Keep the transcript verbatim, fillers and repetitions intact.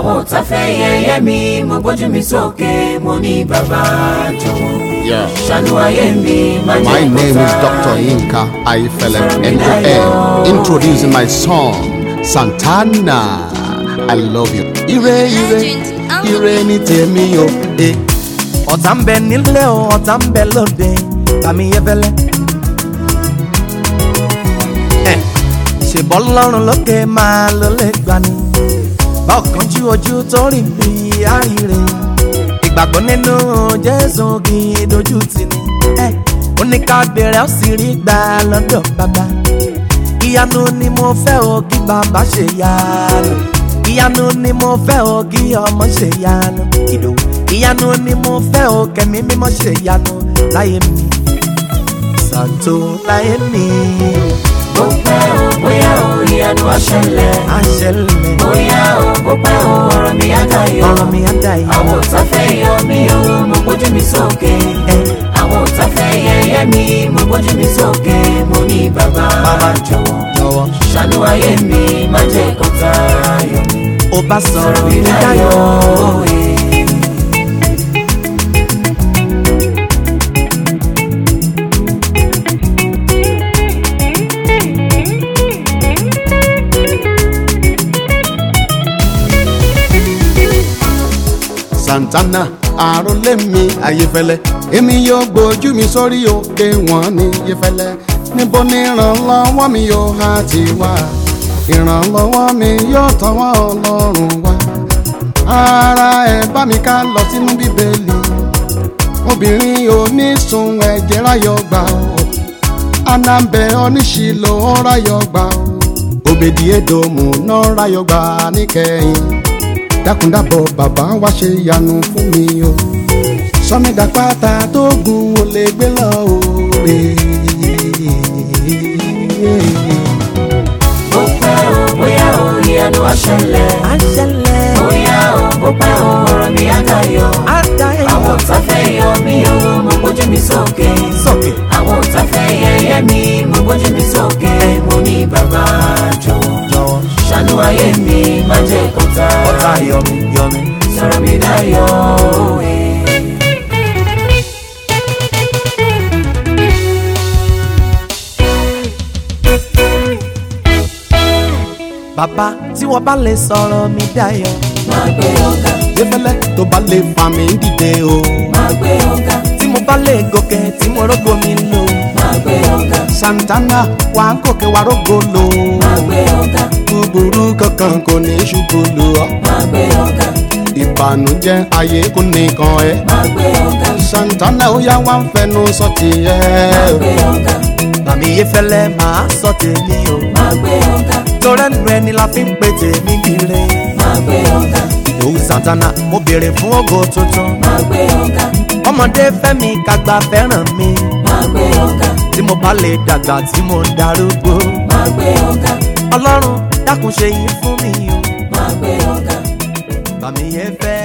àwọn ọ̀tá fẹ́ yẹ̀yẹ́ mi mo gbójú mi sókè mo ní bàbá jọ̀wọ́. Yeah. Ṣàánú ayé mi má jẹ́ kó My name is tán. Doctor Yinka Ayefele M O N, introducing my song Santana. I love you. Ire ire ire ni tèmi o. Eh. Ọ̀tá ń bẹ nílé o, ọ̀tá ń bẹ lóde, Bàmí Ayefele. Ṣèbọ́ lọ́rùn lókè máa ló lè gbani. Bọ́ọ̀kan jú ojú tó rìn bí àríre. Ìgbàgbọ́ nínú Jésù kì í dojú tì ní. Ó ní ká bẹ̀rẹ̀ ó sì rí gbà lọ́dọ̀ bàbá. Ìyanu ni mo fẹ́ o kí bàbá ṣe yanu. Ìyanu ni mo fẹ́ o kí ọmọ ṣe yanu. Ìdòwú. Ìyanu ni mo fẹ́ o kẹ̀mí mímọ́ ṣe yanu láyé mi. Santo láyé mi. Bó pẹ́ o bóyá o ìyanu á ṣẹlẹ̀. Á ṣẹlẹ̀. Bóyá o bó pẹ́ o ọ̀rọ̀ mi á dayọ̀. Ọ̀rọ̀ mi á dayọ̀. Àwọn ọ̀tá fẹ́ yọ mí o mo gbójú mi sókè. Àwọn ọ̀tá fẹ́ yẹ̀yẹ́ mi mo gbójú mi sókè mo ní bàbá jọ̀wọ́. Ṣàánú ayé mi má jẹ́ kó tayọ̀ mi. Ó bá sọ̀rọ̀ mi dayọ̀. Santana àròlé mi Ayefele, èmi yóò gbójú mi sórí òkè wọn ní Ayefele. Níbo ni ìrànlọ́wọ́ mi yóò há ti wá? Ìrànlọ́wọ́ mi yóò tọwọ́ Ọlọ́run wá. Ara ẹ̀ bá mi ká lọ sínú Bíbélì. Obìnrin onísun ẹ̀jẹ̀ ráyọ̀ gbà ó. Anambẹ oníṣìlò ó ráyọ̀ gbà ó. Òbèdì Édómù náà ráyọ̀ gbà níkẹyìn. Dákúndábọ̀ bàbá wá ṣe yanu fún mi o. Sọ́mídà pátá tó gùn ó lè gbé lọ òwe. Bó pẹ́ o bóyá o ìyanu á ṣẹlẹ̀. Á ṣẹlẹ̀. Bóyá o bó pẹ́ o ọ̀rọ̀ mi á dayọ̀. Á dayọ̀. Àwọn ọ̀tá fẹ́ yọ mí o mo gbójú mi sókè. Sókè. Àwọn ọ̀tá fẹ́ yẹ̀yẹ́ mi mo gbójú mi sókè mo ní bàbá jọ̀wọ́. Ṣàánú ayé mi má jẹ́ kó tayọ̀. Ọ̀tá yọ mí yọ mí. Sọ̀rọ̀ mi dayọ̀ òwe. Bàbá tí wọ́n bá lè sọ̀rọ̀ mi dayọ̀. Máa gbé ọ̀gá. Ayefele tó bá lè fà mí dìde o. Máa gbé ọ̀gá. Tí mo bá lè gòkè tí mo rógbó mi lò. Máa gbé ọ̀gá. Santana wà ń gòkè wà rógbó lò. Máa gbé ọ̀gá. Búburú kankan kò ní ṣubú lù ọ́. Máa gbé ọ̀gá. Ìbànújẹ́ ayé kò nìkan ẹ. Máa gbé ọ̀gá. Santana ó yá wá ń fẹnu sọ tiẹ̀. Máa gbé ọ̀gá. Bàmí Ayefele máa sọ tèmi o. Máa gbé ọ̀gá. Torẹ́nu ẹni la fi ń pè tèmi dire. Máa gbé ọ̀gá. Ìdòwú Santana mo béèrè fún ògo tuntun. Máa gbé ọ̀gá. Ọmọdé fẹ́ mi kàgbà fẹ́ràn mi. Máa gbé ọ̀gá. Tí mo bá lè dàgbà tí mo ń darúgbó. Máa gbé ọ̀gá. Ọlọ́run dákun ṣe yìí fún mi o. Máa gbé ọ̀gá. Bàmí Ayefele.